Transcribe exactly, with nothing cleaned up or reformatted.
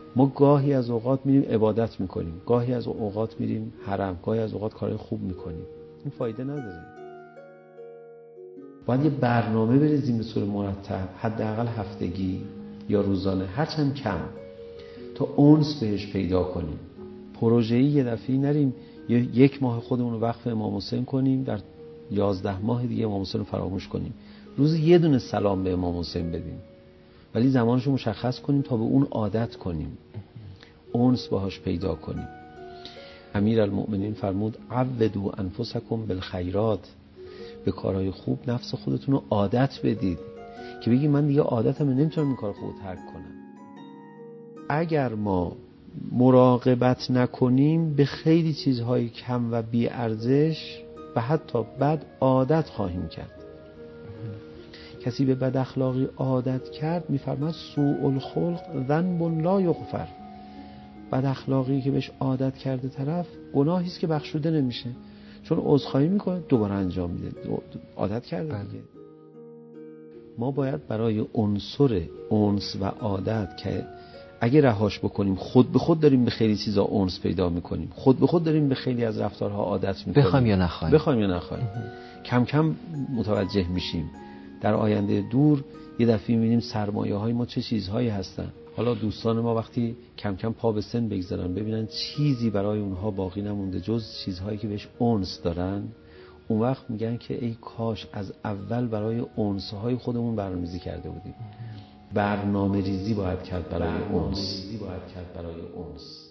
ما گاهی از اوقات میریم عبادت میکنیم، گاهی از اوقات میریم حرم، گاهی از اوقات کارهای خوب میکنیم، این فایده نداره. باید یه برنامه بریزیم به صورت مرتب، حداقل هفتگی یا روزانه، هرچند کم، تا اونس بهش پیدا کنیم. پروژه‌ای یه دفعه‌ای نریم یک ماه خودمون رو وقف امام حسین کنیم، در یازده ماه دیگه امام حسین رو فراموش کنیم. روز یه دونه سلام به امام حسین بدیم، ولی زمانش رو مشخص کنیم تا به اون عادت کنیم، اونس باهاش پیدا کنیم. امیرالمؤمنین فرمود عودوا انفسکم بالخیرات، به کارهای خوب نفس خودتون رو عادت بدید، که بگی من دیگه عادتم نمیتونم این کار خوب ترک کنم. اگر ما مراقبت نکنیم به خیلی چیزهای کم و بی ارزش و حتی بد عادت خواهیم کرد. کسی به بد اخلاقی عادت کرد، میفرماد سوء الخلق ذنب لا یغفر. بد اخلاقی که بهش عادت کرده طرف گناهی است که بخشوده نمیشه، چون عذرخواهی میکنه دوباره انجام میده، عادت کرده دیگه. ما باید برای عنصر انس و عادت که اگه رهاش بکنیم خود به خود داریم به خیلی چیزا انس پیدا میکنیم، خود به خود داریم به خیلی از رفتارها عادت میکنیم، بخوایم یا نخوایم بخوایم یا نخوایم کم کم متوجه میشیم. در آینده دور یه دفعه میبینیم سرمایه های ما چه چیزهایی هستن. حالا دوستان ما وقتی کم کم پا به سن بگذارن، ببینن چیزی برای اونها باقی نمونده جز چیزهایی که بهش انس دارن، اون وقت میگن که ای کاش از اول برای انس‌های خودمون برنامه‌ریزی کرده بودیم. برنامه ریزی باید کرد برای انس.